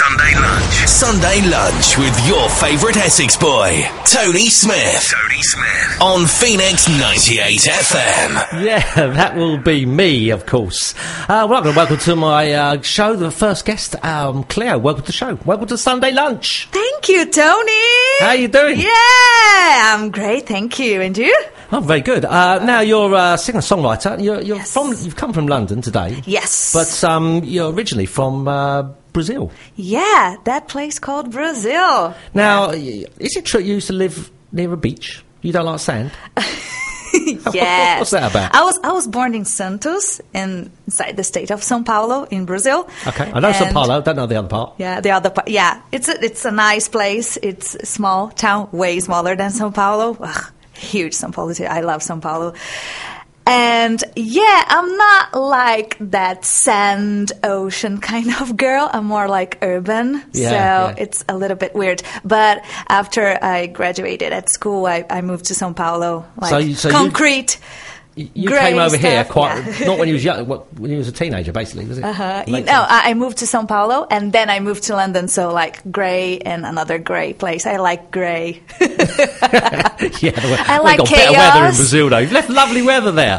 Sunday Lunch. Sunday Lunch with your favourite Essex boy, Tony Smith. Tony Smith. On Phoenix 98 FM. Yeah, that will be me, of course. Welcome to my show. The first guest, Cleo. Welcome to the show. Welcome to Sunday Lunch. Thank you, Tony. How you doing? Yeah, I'm great. Thank you. And you? I'm very good. Now you're a singer-songwriter. You're Yes. You've come from London today. Yes. But you're originally from Brazil. Yeah, that place called Brazil. Now, is it true you used to live near a beach? You don't like sand? Yes. What's that about? I was born in Santos, inside the state of São Paulo in Brazil. Okay, I know São Paulo. Don't know the other part. Yeah, the other part. Yeah, it's a nice place. It's a small town, way smaller than São Paulo. Ugh, huge São Paulo. I love São Paulo. And yeah, I'm not like that sand ocean kind of girl. I'm more like urban. Yeah. It's a little bit weird. But after I graduated at school, I moved to São Paulo. Like So concrete. You grey came over here stuff, quite yeah. not when you was young, when you was a teenager, basically, was it? I moved to São Paulo and then I moved to London. So like grey and another grey place. I like grey. Yeah, I like got chaos. better weather in Brazil, though. You've left lovely weather there.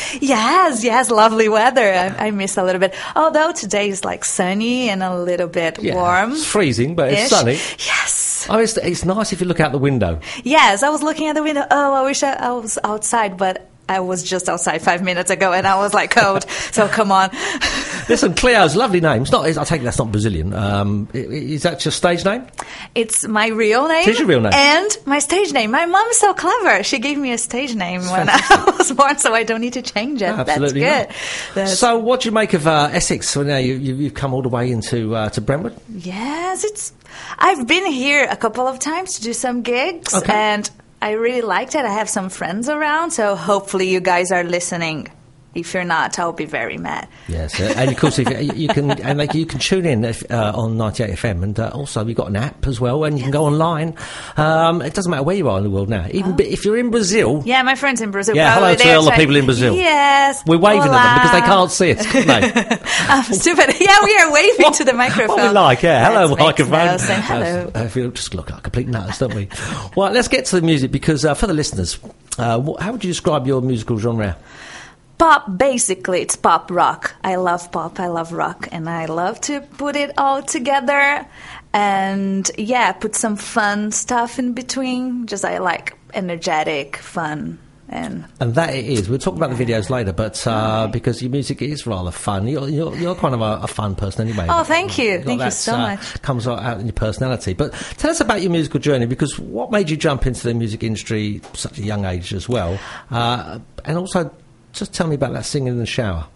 Yes, lovely weather. I miss a little bit. Although today is like sunny and a little bit Yeah, warm. it's freezing, but it's sunny. Yes. Oh, it's nice if you look out the window. Yes, I was looking at the window. Oh, I wish I was outside, but I was just outside 5 minutes ago and I was like cold. So come on. Listen, Cleo's lovely name. I take it that's not Brazilian. Is that your stage name? It's my real name. It is your real name. And my stage name. My mom is so clever. She gave me a stage name when I was born, so I don't need to change it. Absolutely That's not. good. So what do you make of Essex? So now you've come all the way into to Brentwood? Yes, I've been here a couple of times to do some gigs, Okay. and I really liked it. I have some friends around, so hopefully you guys are listening. If you're not, I'll be very mad. Yes, and of course, if you can tune in on 98 FM, and also we've got an app as well, and you can go online. It doesn't matter where you are in the world now, even if you're in Brazil. Yeah, my friends in Brazil. Yeah, probably hello to all the people in Brazil. Yes, We're waving at them because they can't see us, can they? I'm stupid. Yeah, we are waving to the microphone. What we like, yeah. Hello, That makes microphone. no sense. Hello. I feel just look like complete nuts, don't we? Well, let's get to the music because for the listeners, how would you describe your musical genre? Pop, basically, it's pop rock. I love pop, I love rock, and I love to put it all together and, yeah, put some fun stuff in between. Just I like energetic, fun. And that it is. We'll talk about the videos later, but because your music is rather fun. You're kind of a fun person anyway. Oh, thank you. Thank you That, so much. Comes out in your personality. But tell us about your musical journey, because what made you jump into the music industry at such a young age as well? And also, just tell me about that singing in the shower.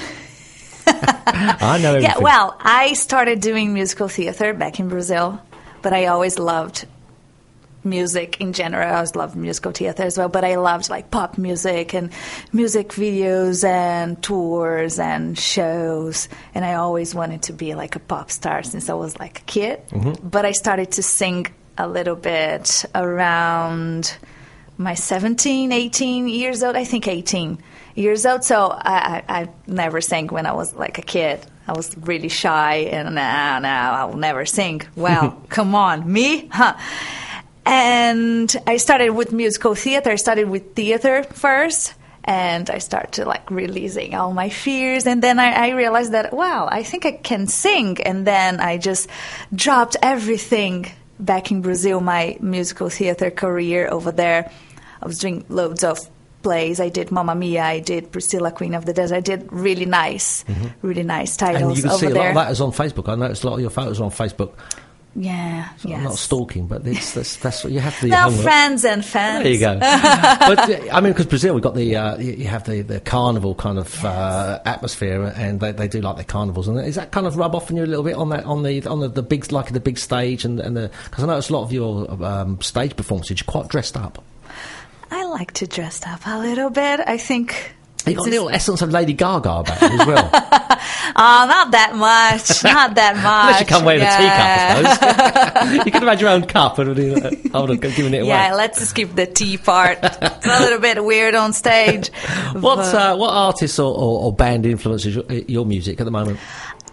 I know everything. Yeah, well, I started doing musical theater back in Brazil, but I always loved music in general. I always loved musical theater as well, but I loved like pop music and music videos and tours and shows, and I always wanted to be like a pop star since I was like a kid. Mm-hmm. But I started to sing a little bit around my 17, 18 years old, I think 18 years old. So I never sang when I was like a kid. I was really shy and I'll never sing. Well, come on, me? Huh. And I started with musical theater. I started with theater first. And I started like releasing all my fears. And then I realized that, wow, I think I can sing. And then I just dropped everything back in Brazil, my musical theater career over there. I was doing loads of plays. I did Mamma Mia. I did Priscilla, Queen of the Desert. I did really nice titles and you can over see a lot there. of that is on Facebook. I noticed a lot of your photos are on Facebook. Yeah, So yes. I'm not stalking, but that's what you have to do. No, your homework. friends and fans. There you go. But I mean, because Brazil, we've got the you have the carnival kind of atmosphere, and they do like the carnivals, and is that kind of rub off on you a little bit on the big, like the big stage and the, because I noticed a lot of your stage performances you're quite dressed up. I like to dress up a little bit. I think You got a little essence of Lady Gaga about you as well. Oh, not that much. Not that much. Unless you come wearing a teacup, I suppose. You could have had your own cup and hold on, giving it away. Yeah, let's skip the tea part. It's a little bit weird on stage. What artists or band influences your music at the moment?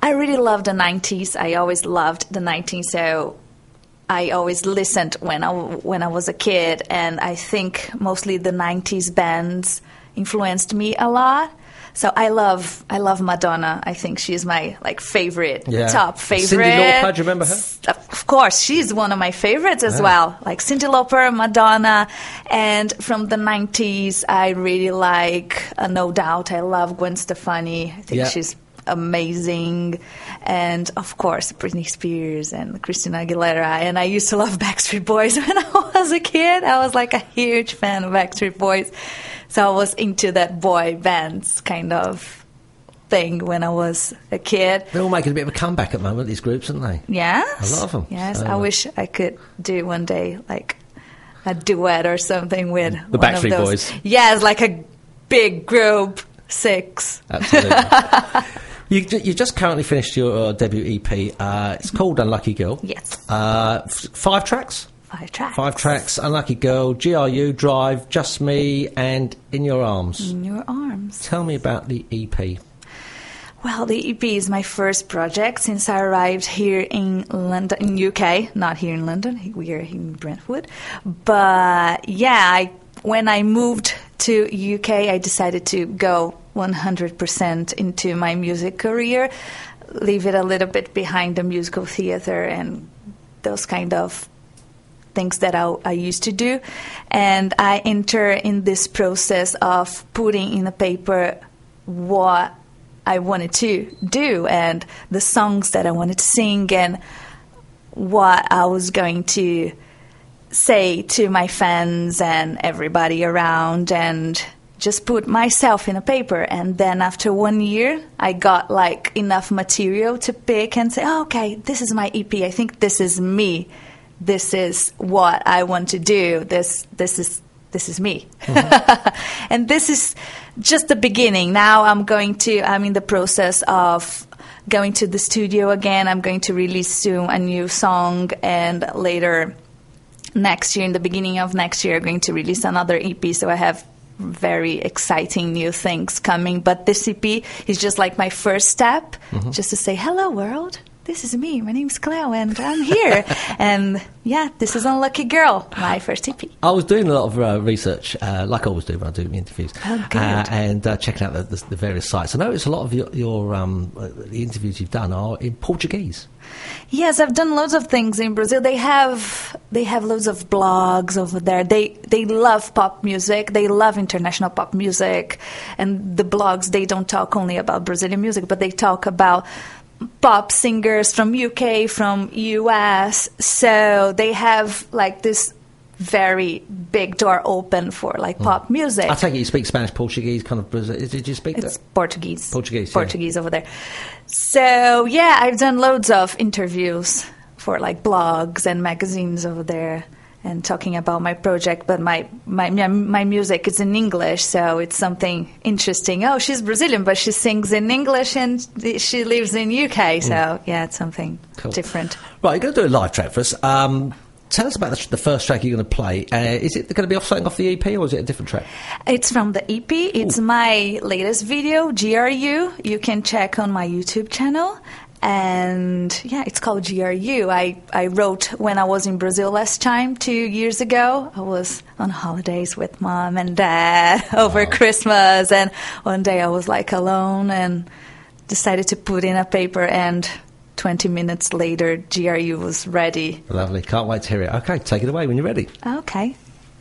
I really love the 90s. I always loved the 90s, so I always listened when I was a kid, and I think mostly the 90s bands influenced me a lot. So I love Madonna. I think she's my favorite, top favorite. Cyndi Lauper, do you remember her? Of course, she's one of my favorites as well. Like Cyndi Lauper, Madonna, and from the 90s, I really like No Doubt. I love Gwen Stefani. I think she's amazing. And of course Britney Spears and Christina Aguilera. And I used to love Backstreet Boys when I was a kid. I was like a huge fan of Backstreet Boys, so I was into that boy bands kind of thing when I was a kid. They're all making a bit of a comeback at the moment, these groups, aren't they? Yes, a lot of them. Yes, so, I wish I could do one day like a duet or something with the one Backstreet of those. Boys. Yes, like a big group, 6. Absolutely. You just currently finished your debut EP. It's called Unlucky Girl. Yes. 5 tracks? 5 tracks. 5 tracks. Unlucky Girl, GRU, Drive, Just Me, and In Your Arms. In Your Arms. Tell me about the EP. Well, the EP is my first project since I arrived here in London, in UK. Not here in London. We are in Brentwood. But yeah, when I moved to UK, I decided to go 100% into my music career, leave it a little bit behind the musical theater and those kind of things that I used to do. And I enter in this process of putting in the paper what I wanted to do and the songs that I wanted to sing and what I was going to say to my fans and everybody around, and just put myself in a paper. And then after 1 year, I got like enough material to pick and say, oh, okay, this is my EP. I think this is me. This is what I want to do. This is me. Mm-hmm. And this is just the beginning. Now I'm in the process of going to the studio again. I'm going to release soon a new song, and later next year, in the beginning of next year, I'm going to release another EP. So I have very exciting new things coming. But this EP is just like my first step, just to say, hello, world. This is me. My name's Cleo, and I'm here. And yeah, this is Unlucky Girl, my first EP. I was doing a lot of research, like I always do when I do interviews, and checking out the various sites. I noticed a lot of your the interviews you've done are in Portuguese. Yes, I've done loads of things in Brazil. They have loads of blogs over there. They love pop music. They love international pop music, and the blogs, they don't talk only about Brazilian music, but they talk about pop singers from UK, from US. So they have like this very big door open for like pop music. I take it you speak Spanish, Portuguese, kind of Brazil. Did you speak It's that? Portuguese. Portuguese over there. So yeah, I've done loads of interviews for like blogs and magazines over there, and talking about my project, but my music is in English, so it's something interesting. Oh, she's Brazilian, but she sings in English, and she lives in UK, so yeah, it's something different. Right, you're going to do a live track for us. Tell us about the first track you're going to play. Is it going to be off something off the EP, or is it a different track? It's from the EP. It's my latest video, GRU. You can check on my YouTube channel. And yeah, it's called GRU. I wrote when I was in Brazil last time, 2 years ago. I was on holidays with mom and dad over Christmas, and one day I was like alone and decided to put in a paper, and 20 minutes later GRU was ready. Lovely. Can't wait to hear it. Okay, take it away when you're ready. Okay.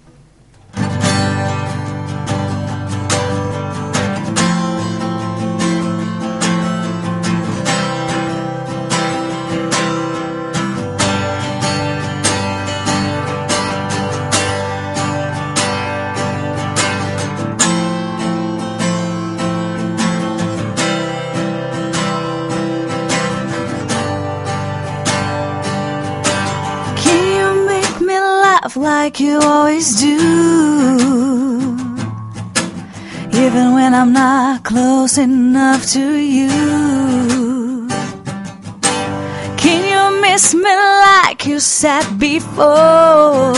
Like you always do, even when I'm not close enough to you. Can you miss me like you said before,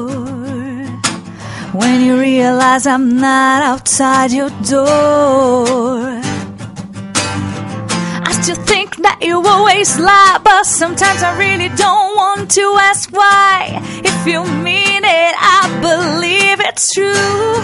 when you realize I'm not outside your door? I used to think that you always lie, but sometimes I really don't want to ask why. If you mean it, I believe it's true.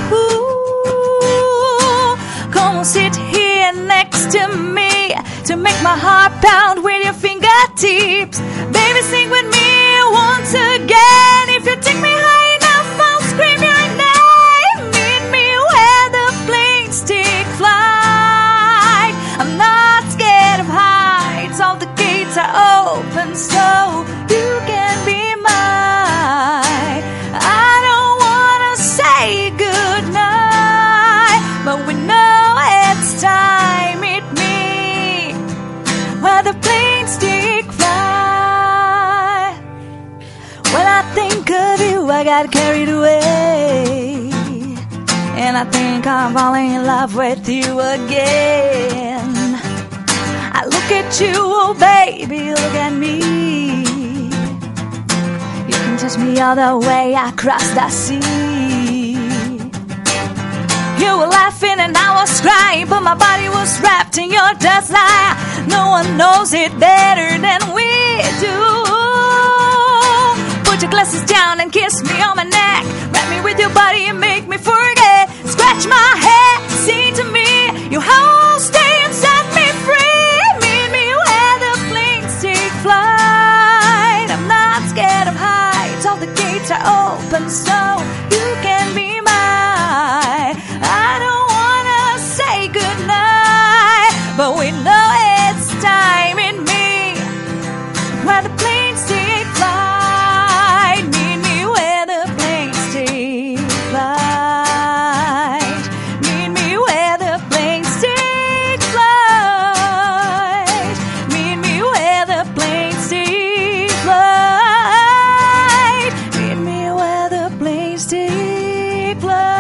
Come on, sit here next to me to make my heart pound with your fingertips. Baby, sing with me once again. If you take me high enough, I'll scream your name. Meet me where the planes take flight. I'm not scared of heights. All the gates are open, so you can be mine. I don't wanna say goodnight, but we know it's time. Meet me where the planes take flight. When I think of you, I got carried away, and I think I'm falling in love with you again. I look at you, oh baby, look at me. You can touch me all the way across the sea. You were laughing and I was crying, but my body was wrapped in your desire. No one knows it better than we do. Put your glasses down and kiss me on my neck. Wrap me with your body and make me forget. Scratch my head, sing to me your whole stay and set me free. Meet me where the planes take flight. I'm not scared of heights. All the gates are open, so you can be mine. I don't wanna say goodnight, but we know it's time in me where the planes take flight. Meet me where the planes take flight. Meet me where the planes take flight. Meet me where the planes take flight. Meet me where the planes take flight.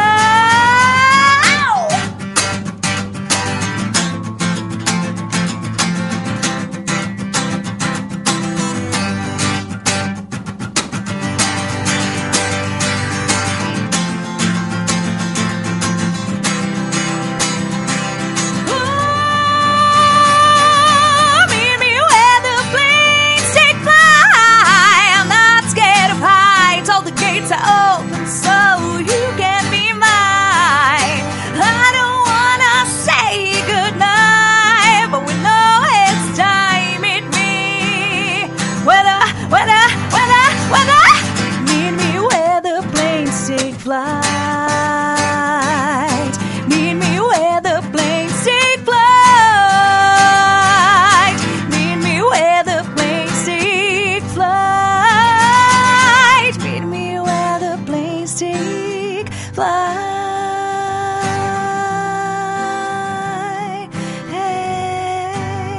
Meet me where the planes take flight. I'm not scared of heights. All the gates are open, so you can be mine. I don't wanna say goodnight, but we know it's time. Meet me where the meet me where the planes take flight. Meet me where the planes take flight. Meet me where the planes take flight. Meet me where the planes take flight. Hey.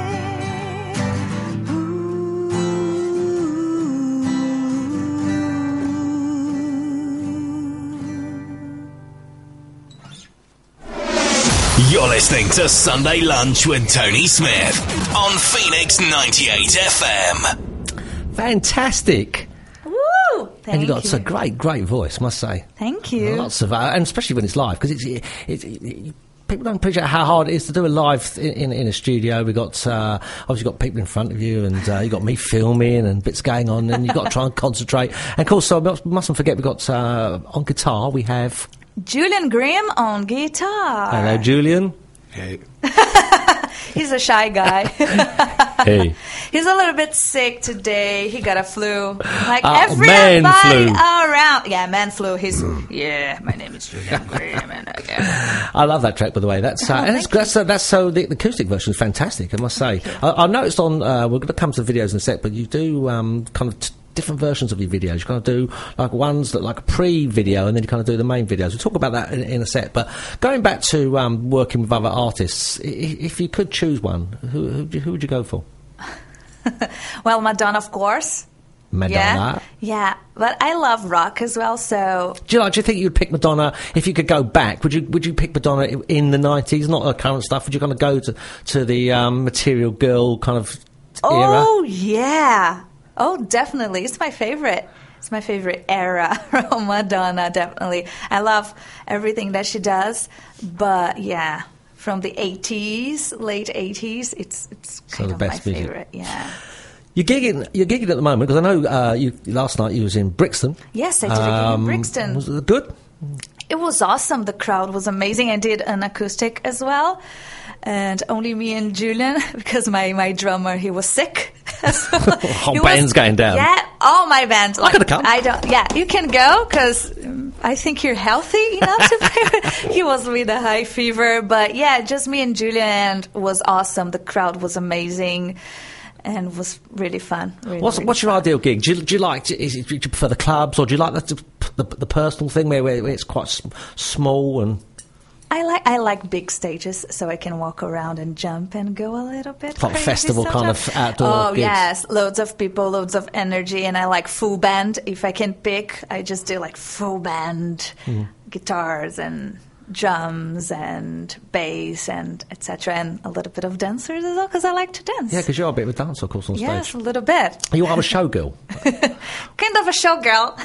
You're listening to Sunday Lunch with Tony Smith on Phoenix 98 FM. Fantastic. Woo! Thank And you've got you. a great voice, must say. Thank you. Lots of, and especially when it's live, because it's people don't appreciate how hard it is to do a live in a studio. We got obviously got people in front of you, and you got me filming and bits going on, and you've got to try and concentrate. And of course, so mustn't forget we got on guitar we have. Julian Grimm on guitar. Hello, Julian. Hey. He's a shy guy. Hey. He's a little bit sick today. He got a flu. Like man everybody flu. around. Yeah, man flu. He's my name is Julian Grimm. And I love that track, by the way. That's the acoustic version is fantastic, I must say. I noticed on we're going to come to the videos in a sec, but you do kind of different versions of your videos. You kind of do like ones that like a pre-video, and then you kind of do the main videos. We'll talk about that in a sec. But going back to working with other artists, if you could choose one, who would you go for? Well, Madonna, of course. Madonna. Yeah, but I love rock as well. So Do you think you'd pick Madonna if you could go back? Would you pick Madonna in the 90s, not her current stuff? Would you kind of go to the Material Girl kind of era? Oh yeah. Oh, definitely. It's my favorite. It's my favorite era from Madonna, definitely. I love everything that she does. But, yeah, from the 80s, late 80s. It's kind of my favorite. Yeah. You're gigging at the moment, because I know last night you was in Brixton. Yes, I did a gig in Brixton. Was it good? It was awesome. The crowd was amazing. I did an acoustic as well. And only me and Julian, because my drummer, he was sick. So whole band's going down. Yeah, all my band. I could have come. Yeah, you can go, because I think you're healthy enough to play. He was with a high fever. But yeah, just me and Julian, and it was awesome. The crowd was amazing. And was really fun. What's your ideal gig? Do you like? Do you prefer the clubs, or do you like the personal thing where it's quite small and? I like big stages, so I can walk around and jump and go a little bit. Like crazy festival sometimes. kind of outdoor gigs. Yes, loads of people, loads of energy, and I like full band. If I can pick, I just do like full band guitars and drums and bass and etc. and a little bit of dancers as well, because I like to dance. Yeah, because you're a bit of a dancer, of course, on stage. Yes, a little bit. You are a showgirl. Kind of a showgirl.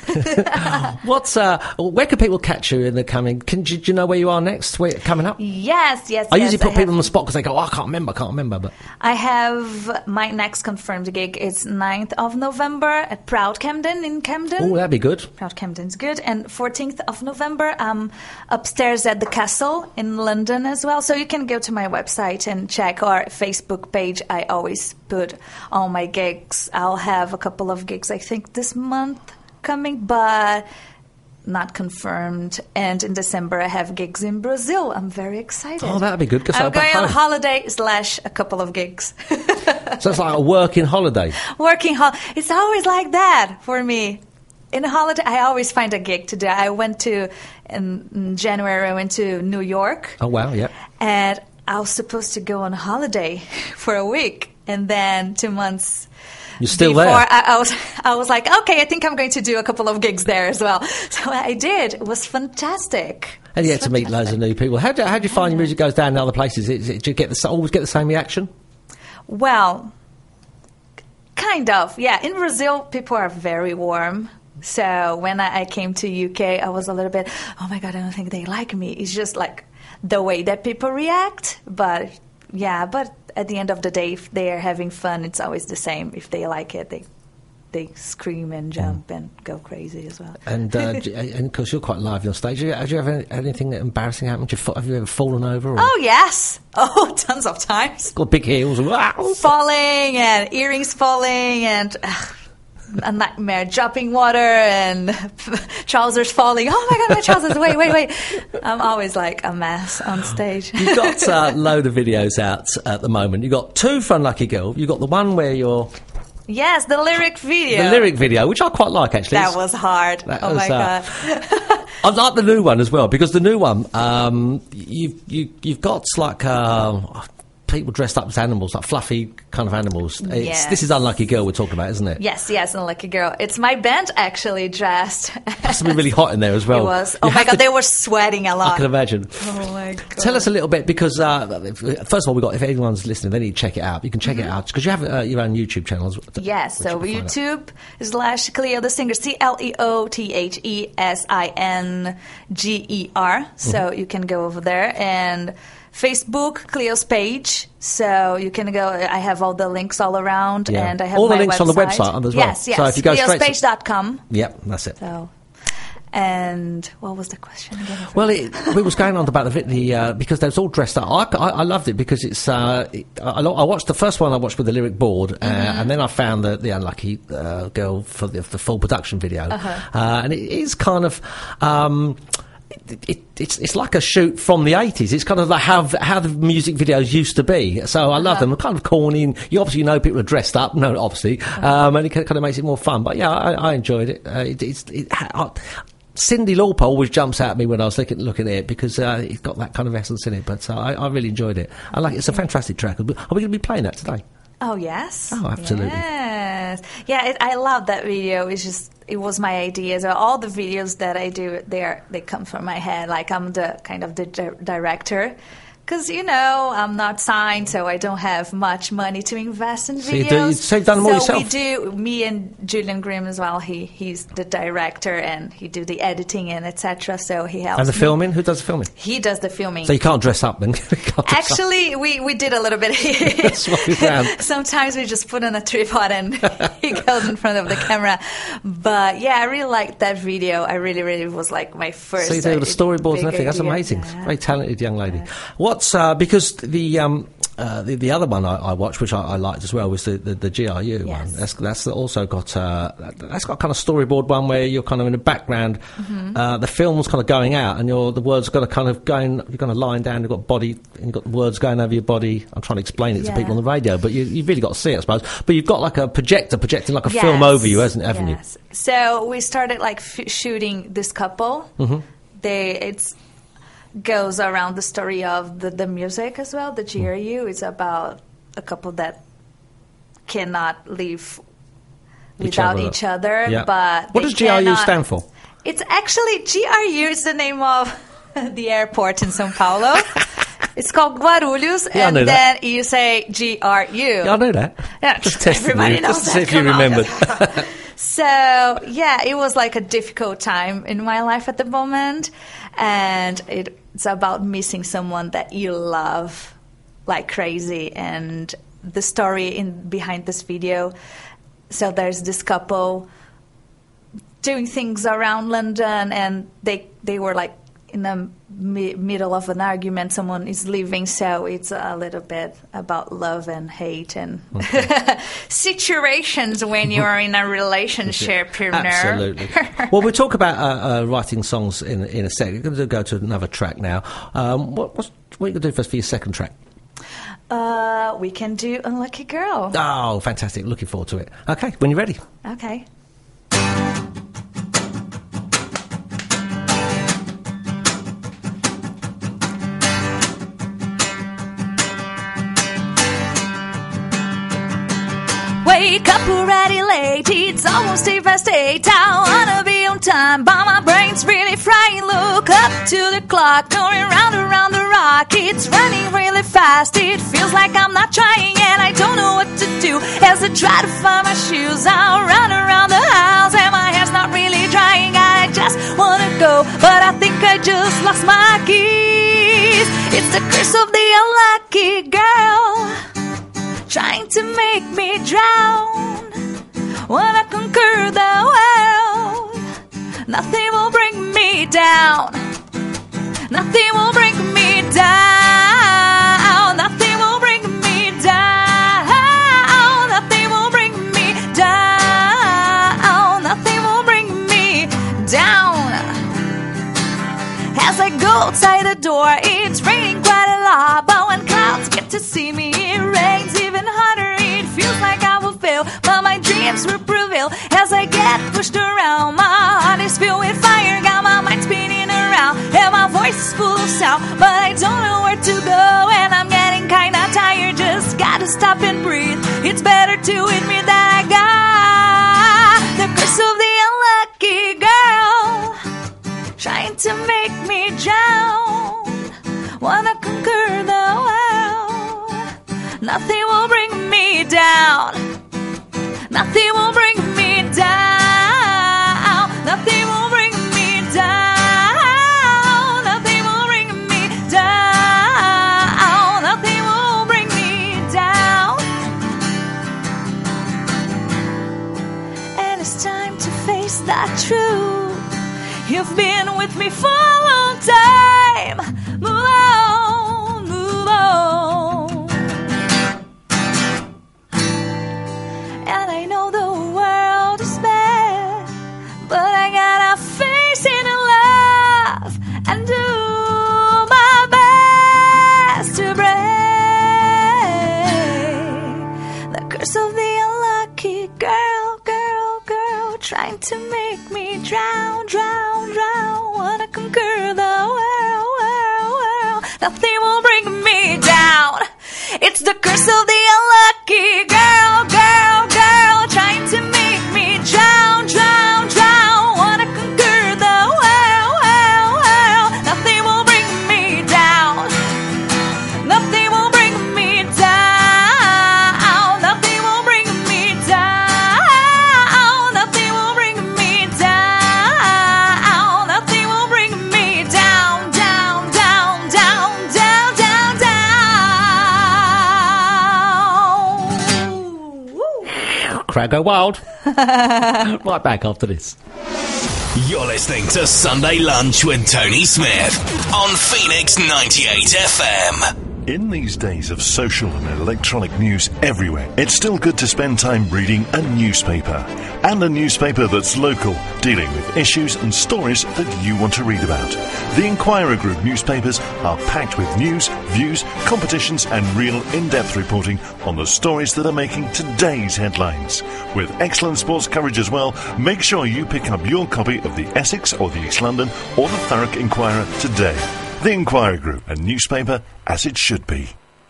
Where can people catch you in the coming? Do you know where you are next? Coming up? Yes. I usually put people on the spot because they go, I can't remember. But I have my next confirmed gig. It's 9th of November at Proud Camden in Camden. Oh, that'd be good. Proud Camden's good. And 14th of November, I'm upstairs at the Castle in London as well. So you can go to my website and check our Facebook page. I always put all my gigs. I'll have a couple of gigs, I think, this month coming, but not confirmed. And in December, I have gigs in Brazil. I'm very excited. Oh, that'd be good. I'm going on holiday / a couple of gigs. So it's like a working holiday. It's always like that for me. In a holiday, I always find a gig to do. I went to, in January, I went to New York. Oh, wow, yeah. And I was supposed to go on holiday for a week. And then 2 months You're still before, there. I was like, okay, I think I'm going to do a couple of gigs there as well. So I did. It was fantastic. And you had to meet loads of new people. How do you find your music goes down in other places? Do you always get the same reaction? Well, kind of. Yeah, in Brazil, people are very warm. So when I came to UK, I was a little bit, oh my God, I don't think they like me. It's just like the way that people react. But yeah, but at the end of the day, if they are having fun, it's always the same. If they like it, they scream and jump and go crazy as well. And because you're quite lively on stage, have you ever had anything embarrassing happen? Have you ever fallen over? Or? Oh, yes. Oh, tons of times. Got big heels. Falling and earrings falling and... a nightmare, dropping water and trousers falling. Oh my God, my trousers! Wait! I'm always like a mess on stage. You've got a load of videos out at the moment. You've got 2 for Unlucky Girl. You've got the one where you're... Yes, the lyric video. The lyric video, which I quite like, actually. That was hard. My God. I like the new one as well, because the new one, you've got like... people dressed up as animals, like fluffy kind of animals. Yes. This is Unlucky Girl we're talking about, isn't it? Yes, Unlucky Girl. It's my band actually dressed. Must have been really hot in there as well. It was. Oh my God, they were sweating a lot. I can imagine. Oh my God. Tell us a little bit, because first of all, if anyone's listening, they need to check it out. You can check it out, because you have your own YouTube channels. Yes, so YouTube / Cleo the Singer, CLEOTHESINGER. So you can go over there, and Facebook, Cleo's page, so you can go. I have all the links all around, and I have all the my links website. on the website as well. Yes. So if you go cleospage.com. Yep, that's it. So, and what was the question again? Well, we was going on about the because they was all dressed up. I loved it because it's. I watched the first one. I watched with the lyric board, and then I found the Unlucky Girl for the full production video, and it is kind of. It's like a shoot from the 80s. It's kind of like how the music videos used to be. So I love them. They're kind of corny. And you obviously know people are dressed up. No, obviously. And it kind of makes it more fun. But yeah, I enjoyed it. Cyndi Lauper always jumps out at me when I was looking at it, because it's got that kind of essence in it. But I really enjoyed it. I like it. It's a fantastic track. Are we going to be playing that today? Oh, yes. Oh, absolutely. Yes. Yeah, I love that video. It was my idea. So all the videos that I do, they come from my head. Like, I'm the kind of the director. Because, I'm not signed, so I don't have much money to invest in videos. So you've done them all yourself? So we do, me and Julian Grimm as well. He's the director, and he do the editing and etc. So he helps. And the filming? Who does the filming? He does the filming. So you can't dress up then? Actually, we did a little bit. That's what we found. Sometimes we just put on a tripod and he goes in front of the camera. But yeah, I really liked that video. I really, really was like my first. So you do the storyboards and everything. That's amazing. Yeah. Very talented young lady. What's because the other one I watched, which I liked as well, was the GRU one. That's also got that's got kind of storyboard one where you're kind of in the background. The film's kind of going out, and the words got to kind of going. You're kind of lying down. You've got body, and you've got the words going over your body. I'm trying to explain it to people on the radio, but you've really got to see it, I suppose. But you've got like a projector projecting like a film over you, haven't you? So we started like shooting this couple. It's goes around the story of the music as well. The GRU is about a couple that cannot live without each other. Yeah. But what does GRU stand for? It's actually GRU is the name of the airport in São Paulo. It's called Guarulhos, and then you say GRU. Yeah, I know that. Yeah, just testing everybody you, knows just to see if you remembered. So, yeah, it was like a difficult time in my life at the moment, and it's about missing someone that you love like crazy. And the story behind this video, so there's this couple doing things around London, and they were like in the middle of an argument. Someone is leaving, so it's a little bit about love and hate and situations when you are in a relationship. Absolutely. Well, we'll talk about writing songs in a second. We're going to go to another track now. What are you going to do first for your second track? We can do Unlucky Girl. Oh, fantastic. Looking forward to it. Okay, when you're ready. Okay. Wake up already late, it's almost 8:08. I wanna be on time, but my brain's really fried. Look up to the clock, going round around the rock. It's running really fast, it feels like I'm not trying, and I don't know what to do. As I try to find my shoes, I'll run around the house, and my hair's not really drying. I just wanna go, but I think I just lost my keys. It's the curse of the unlucky girl, trying to make me drown. Wanna conquer the world, nothing will bring me down. Nothing will bring me down. Nothing will bring me down. Nothing will bring me down. Nothing will bring me down. As I go outside the door, it's raining quite a lot, but when clouds get to see me, it rains even harder. It feels like I will fail, but my dreams will prevail. As I get pushed around, my heart is filled with fire, got my mind spinning around, and my voice is full of sound, but I don't know where to go, and I'm getting kinda tired. Just gotta stop and breathe. It's better to admit that I got the curse of the unlucky girl, trying to make me drown. Wanna conquer the world, nothing will bring me down. Nothing will bring me down. Nothing will bring me down. Nothing will bring me down. Nothing will bring me down. And it's time to face that truth. You've been with me for a long time. Move on, move on. And I know the world is bad, but I gotta face it in love and do my best to break the curse of the unlucky girl, girl, girl, trying to make me drown, drown, drown. Wanna conquer the world, world, world. Nothing will bring me down. It's the curse of the unlucky girl, girl, girl, trying to make me drown, drown, drown. Wanna conquer the world, world, world. Nothing will bring me down. go wild. Right back after this. You're listening to Sunday Lunch with Tony Smith on Phoenix 98 FM. In these days of social and electronic news everywhere, it's still good to spend time reading a newspaper. And a newspaper that's local, dealing with issues and stories that you want to read about. The Inquirer Group newspapers are packed with news, views, competitions and real in-depth reporting on the stories that are making today's headlines. With excellent sports coverage as well, make sure you pick up your copy of the Essex or the East London or the Thurrock Inquirer today. The Inquirer Group, a newspaper as it should be.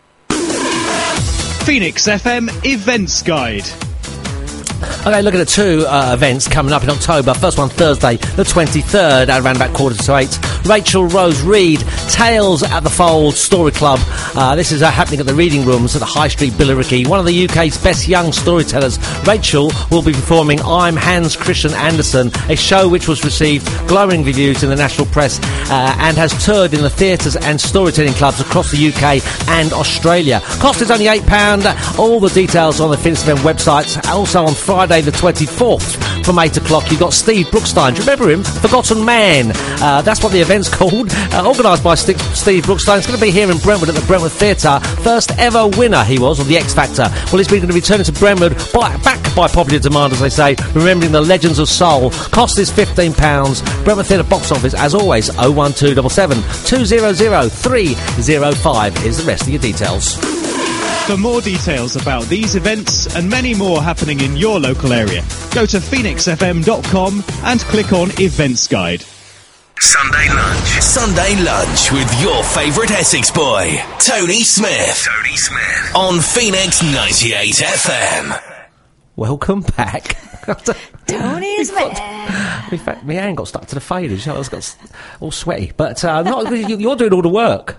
Phoenix FM Events Guide. Okay, look at the two events coming up in October. First one, Thursday, the 23rd, at around about 7:45. Rachel Rose Reid, Tales at the Fold Story Club. This is happening at the Reading Rooms at the High Street, Billericay. One of the UK's best young storytellers, Rachel, will be performing I'm Hans Christian Andersen, a show which was received glowing reviews in the national press and has toured in the theatres and storytelling clubs across the UK and Australia. Cost is only £8. All the details on the Phoenix FM website. Also on Friday the 24th from 8 o'clock you've got Steve Brookstein. Do you remember him? Forgotten Man. That's what the event's called. Organised by Steve Brookstein. It's going to be here in Brentwood at the Brentwood Theatre. First ever winner he was of the X Factor. Well, he's been going to be returning to Brentwood back by popular demand, as they say, remembering the legends of soul. Cost is £15. Brentwood Theatre box office, as always, 01277 200 305 is the rest of your details. For more details about these events and many more happening in your local area, go to phoenixfm.com and click on Events Guide. Sunday Lunch with your favourite Essex boy, Tony Smith. On Phoenix 98 FM. Welcome back. Tony Smith. In fact, my hand got stuck to the faders. I was got all sweaty. But you're doing all the work.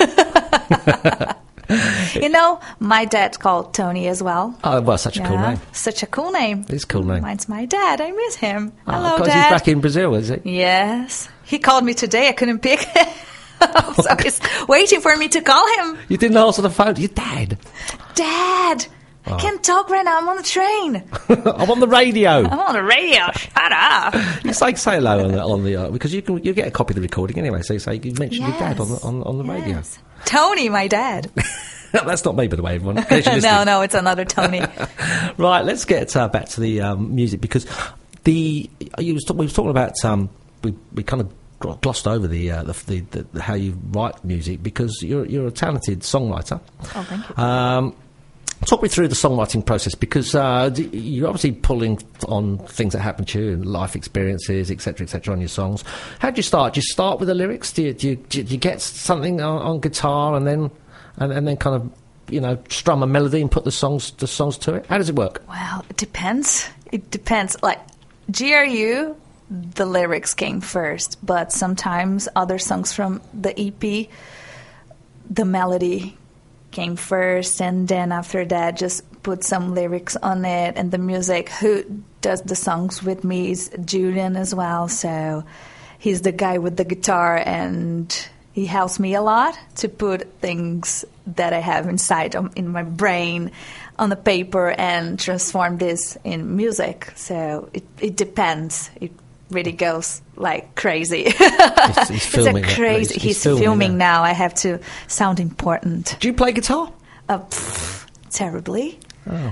You know, my dad's called Tony as well. Oh, well, such a cool name. Such a cool name. It's a cool name. Mine's my dad. I miss him. Hello, because Dad. he's back in Brazil, is he? Yes. He called me today. I couldn't pick him. So he's waiting for me to call him. You didn't answer the phone. Your dad. Dad. I can't talk right now. I'm on the train. I'm on the radio. I'm on the radio. Shut up. You say hello on the because you get a copy of the recording anyway. So you mention your dad on the radio. Tony, my dad. That's not me, by the way, everyone. No, it's another Tony. Right, let's get back to the music, because we was talking about we kind of glossed over the how you write music, because you're a talented songwriter. Oh, thank you. Talk me through the songwriting process, because you're obviously pulling on things that happen to you and life experiences, etc., on your songs. How do you start? Do you start with the lyrics? Do you get something on guitar and then kind of strum a melody and put the songs to it? How does it work? Well, it depends. Like GRU, the lyrics came first, but sometimes other songs from the EP, the melody came first, and then after that just put some lyrics on it, and the music. Who does the songs with me is Julian as well, so he's the guy with the guitar, and he helps me a lot to put things that I have inside in my brain on the paper and transform this in music. So it depends. It really goes like crazy. He's filming. He's filming now. I have to sound important. Do you play guitar? Terribly. Oh.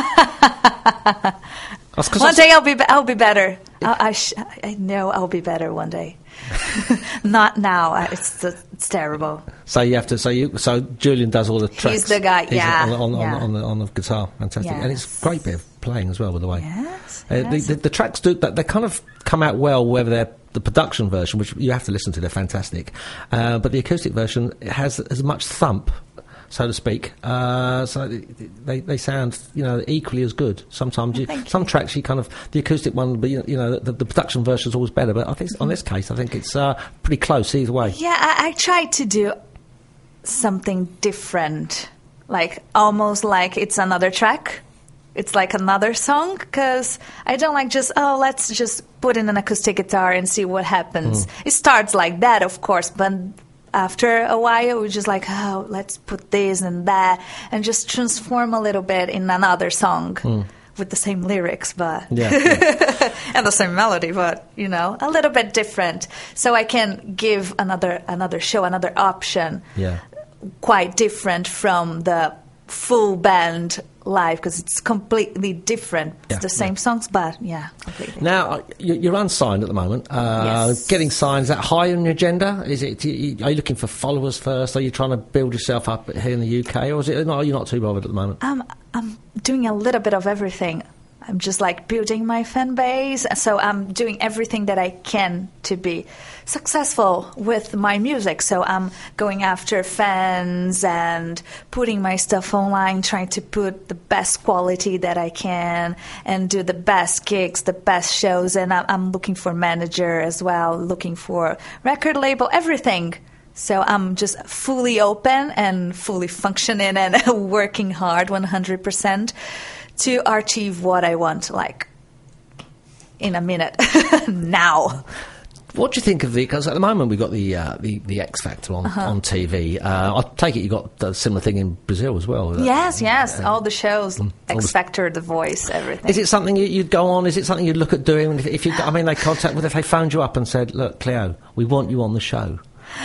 One day I'll be better. I know I'll be better one day. Not now. It's terrible. So Julian does all the tracks. He's the guy. On the guitar. Fantastic. Yes. And it's a great bit of playing as well, by the way. Yes. The tracks do that. They kind of come out well, whether they're the production version, which you have to listen to. They're fantastic. But the acoustic version has as much thump, so to speak. So they sound, equally as good. Sometimes some tracks the acoustic one, but the production version is always better. But I think on this case, I think it's pretty close either way. Yeah, I tried to do something different, like almost like it's another track. It's like another song, because I don't like let's just put in an acoustic guitar and see what happens. It starts like that, of course, but after a while, we're just like, let's put this and that, and just transform a little bit in another song, with the same lyrics, but Yeah. and the same melody, but a little bit different. So I can give another show, another option, Yeah. quite different from the full band live, because it's completely different. It's Yeah, the same songs, but completely. Now, you're unsigned at the moment. Yes. Getting signed, is that high on your agenda? Are you looking for followers first? Are you trying to build yourself up here in the UK? Or are you not too bothered at the moment? I'm doing a little bit of everything. I'm just like building my fan base. So I'm doing everything that I can to be successful with my music. So I'm going after fans and putting my stuff online, trying to put the best quality that I can and do the best gigs, the best shows. And I'm looking for manager as well, looking for record label, everything. So I'm just fully open and fully functioning and working hard 100%. to achieve what I want, like, in a minute, now. What do you think of because at the moment we've got the X Factor on TV. I take it you got a similar thing in Brazil as well. Yes, all the shows, X Factor, The Voice, everything. Is it something you'd go on? Is it something you'd look at doing? If you, I mean, they phoned you up and said, "Look, Cleo, we want you on the show.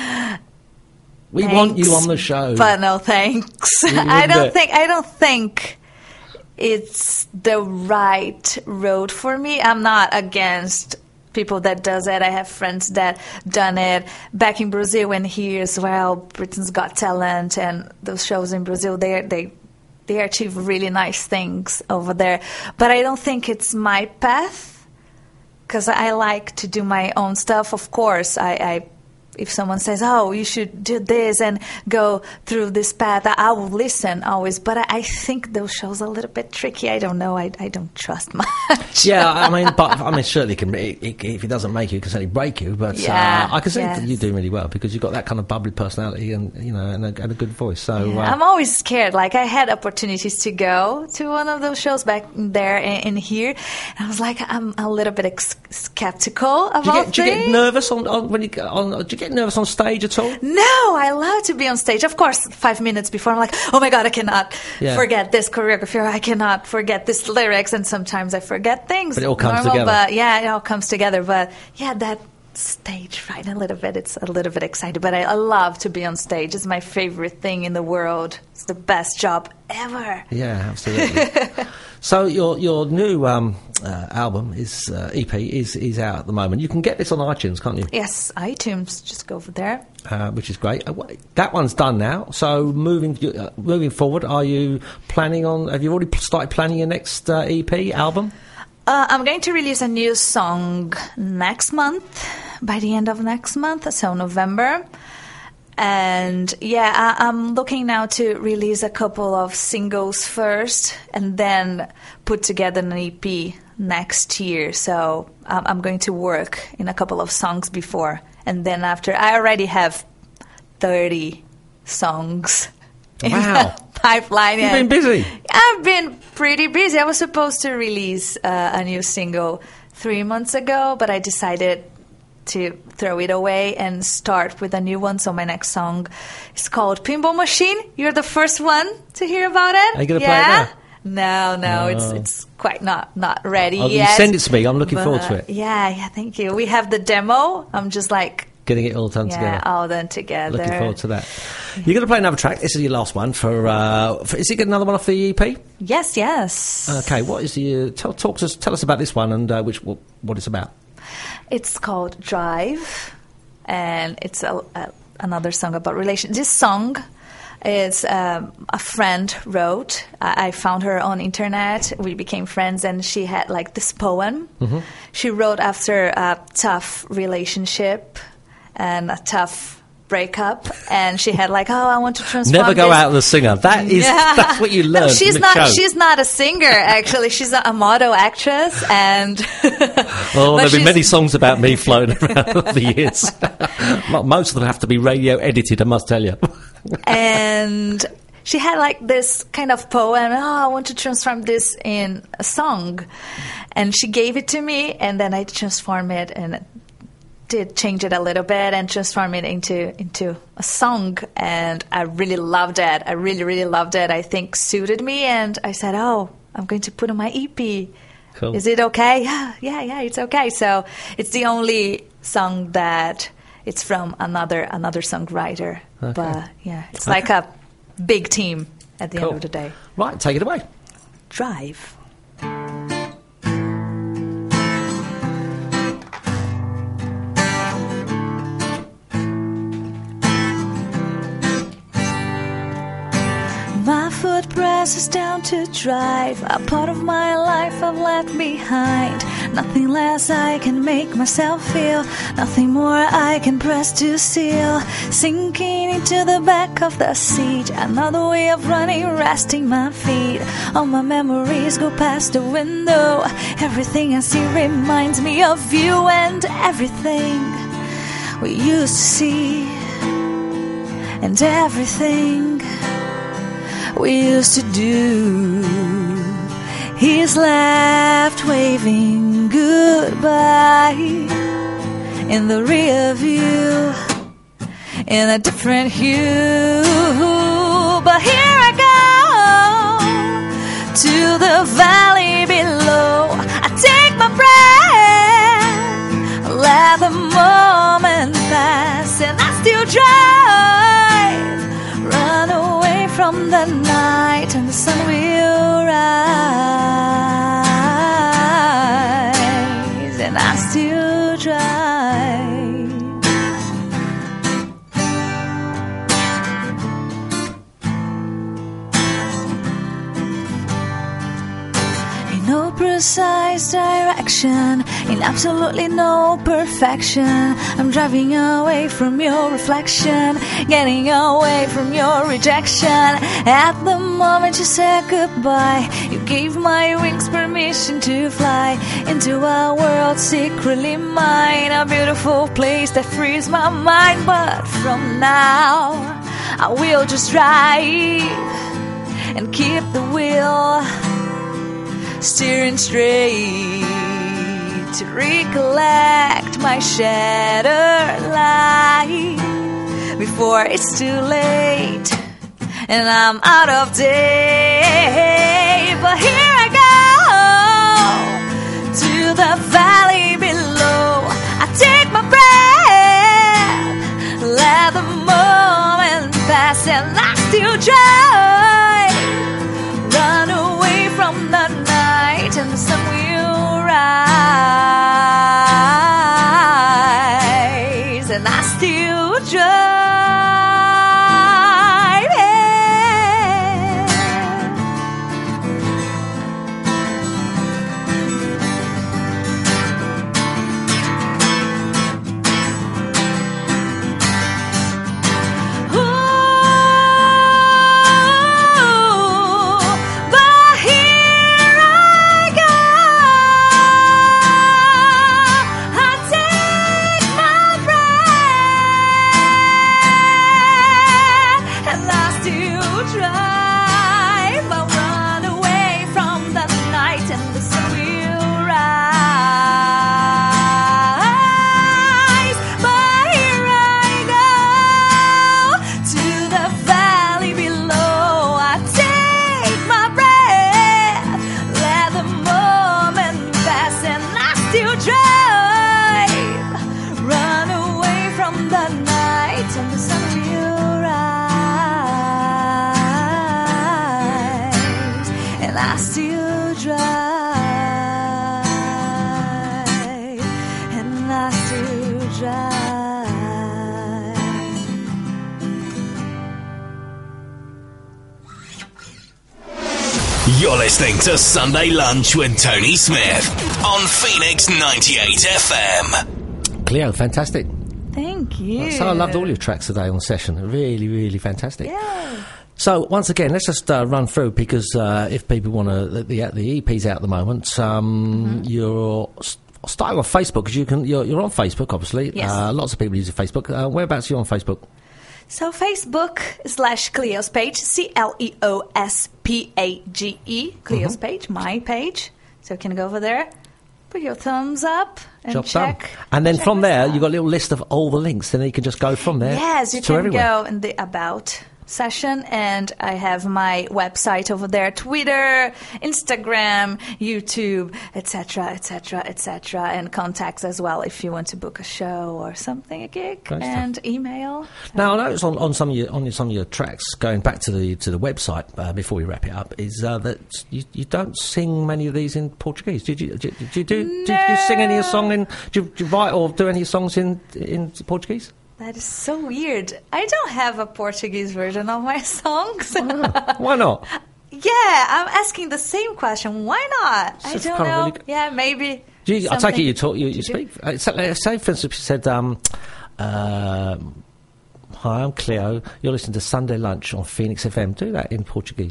We want you on the show." But no, thanks. I don't think it's the right road for me. I'm not against people that does it. I have friends that done it back in Brazil and here as well. Britain's Got Talent and those shows in Brazil, they achieve really nice things over there. But I don't think it's my path, because I like to do my own stuff. Of course, if someone says, "Oh, you should do this and go through this path," I will listen always. But I think those shows are a little bit tricky. I don't know. I don't trust much. Yeah, I mean, certainly if it doesn't make you, it can certainly break you. But I can see that you do really well because you've got that kind of bubbly personality and and a good voice. So I'm always scared. Like, I had opportunities to go to one of those shows back there and here, and I was like, I'm a little bit skeptical about things. Do you get nervous when you get on? Do you get nervous on stage at all? No, I love to be on stage. Of course, 5 minutes before, I'm like, oh my God, I cannot forget this choreography, or I cannot forget this lyrics, and sometimes I forget things. But it all comes together. But it all comes together. But that stage fright a little bit. It's a little bit exciting, but I love to be on stage. It's my favorite thing in the world. It's the best job ever. Yeah, absolutely. So your new album is EP is out at the moment. You can get this on iTunes, can't you? Yes, iTunes. Just go over there. Which is great. That one's done now. So moving forward, are you planning on? Have you already started planning your next EP album? I'm going to release a new song next month, by the end of next month, so November. And I'm looking now to release a couple of singles first and then put together an EP next year. So I'm going to work in a couple of songs before. And then after, I already have 30 songs. Wow. Pipeline. You've been busy. I've been pretty busy. I was supposed to release a new single 3 months ago, but I decided to throw it away and start with a new one. So my next song is called Pinball Machine. You're the first one to hear about it. Are you going to play it now? No, it's quite not ready yet. You send it to me. I'm looking forward to it. Yeah, thank you. We have the demo. I'm just like getting it all done together. Yeah, all done together. Looking forward to that. You're going to play another track. This is your last one for is it another one off the EP? Yes. Okay, what is the tell us about this one and what it's about. It's called Drive, and it's another song about relations. This song is a friend wrote. I found her on internet. We became friends, and she had like this poem. Mm-hmm. She wrote after a tough relationship and a tough breakup, and she had like, I want to transform. Never go out as a singer. That's what you learn. No, she's not a singer. Actually, she's a model actress, and there've been many songs about me floating around over the years. Most of them have to be radio edited, I must tell you. And she had like this kind of poem. I want to transform this in a song, and she gave it to me, and then I transformed it and did change it a little bit and transform it into a song, and I really loved it. I really, really loved it. I think suited me, and I said, I'm going to put on my EP. Cool. Is it okay? Yeah, it's okay. So it's the only song that it's from another songwriter. Okay. But yeah, it's like a big team at the Cool. end of the day. Right, take it away. Drive. My foot presses down to drive. A part of my life I've left behind. Nothing less I can make myself feel. Nothing more I can press to seal. Sinking into the back of the seat. Another way of running, resting my feet. All my memories go past the window. Everything I see reminds me of you and everything we used to see. And everything we used to do. He's left waving goodbye in the rear view, in a different hue. But here I go to the valley below. I take my breath, let the moment pass, and I still drive. Run away from the night, and the sun will rise, and I still drive. In no precise direction, in absolutely no perfection, I'm driving away from your reflection, getting away from your rejection. At the moment you said goodbye, you gave my wings permission to fly into a world secretly mine, a beautiful place that frees my mind. But from now I will just drive and keep the wheel steering straight to recollect my shattered life before it's too late and I'm out of date. But here I go to the valley below. I take my breath, let the moment pass, and I still drive. Run away from the night, and the sun will rise, and I still drive. You're listening to Sunday Lunch with Tony Smith on Phoenix 98 FM. Cleo, fantastic. Thank you. So I loved all your tracks today on session. Really, really fantastic. Yeah. So once again, let's just run through, because if people want to, the EP's out at the moment. You're starting on Facebook, because you're on Facebook, obviously. Yes. Lots of people use Facebook. Whereabouts are you on Facebook? So Facebook/Cleo's Page, CLEOSPAGE, Cleo's Page, my page. So you can go over there, put your thumbs up, and Job check. done. And then from there, us out. you've got a little list of all the links, and then you can just go from there. Yes, you to can everywhere. go in the About session, and I have my website over there, Twitter, Instagram, YouTube, etc., etc., etc., and contacts as well if you want to book a show or something, a gig, Great and stuff. email. Now, I noticed on some of your tracks, going back to the website before we wrap it up, is that you don't sing many of these in Portuguese. Did you sing any song in? Do you write or do any songs in Portuguese? That is so weird. I don't have a Portuguese version of my songs. Why not? Yeah, I'm asking the same question. Why not? I don't know. Really Yeah, maybe. I take it you speak. Say, for instance, you said, "Hi, I'm Cleo. You're listening to Sunday Lunch on Phoenix FM." Do that in Portuguese.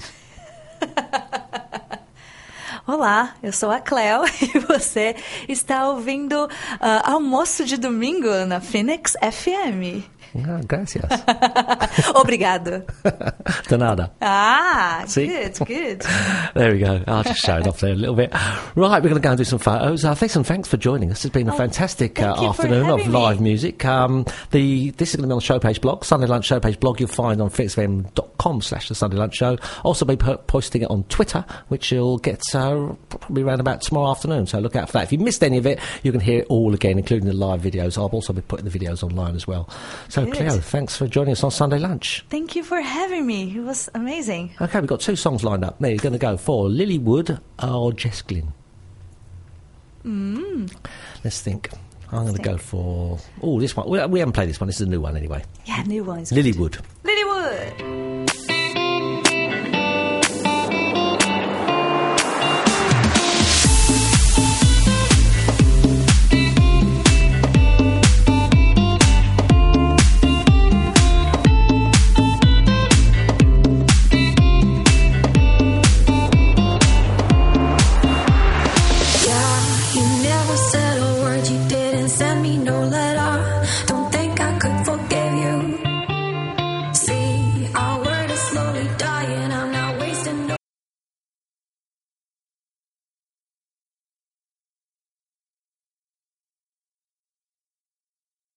Olá, eu sou a Cleo e você está ouvindo Almoço de Domingo na Phoenix FM. Ah, gracias. Obrigado. De nada. See? Good. There we go. I'll just show it off there a little bit. Right, we're going to go and do some photos. Thanks for joining us. It's been a fantastic afternoon of live music. This is going to be on the Showpage blog, Sunday Lunch Showpage blog. You'll find on fixfm.com/the Sunday Lunch Show. Also be posting it on Twitter, which you'll get probably around about tomorrow afternoon. So look out for that. If you missed any of it, you can hear it all again, including the live videos. I'll also be putting the videos online as well. So Cleo, thanks for joining us on Sunday Lunch. Thank you for having me. It was amazing. Okay, we've got 2 songs lined up. Now you're going to go for Lilywood or Jess Glynn. Let's think. I'm going to go for... Oh, this one. We haven't played this one. This is a new one anyway. Yeah, new ones. Lilywood. Lilywood. You never said a word, you didn't send me no letter.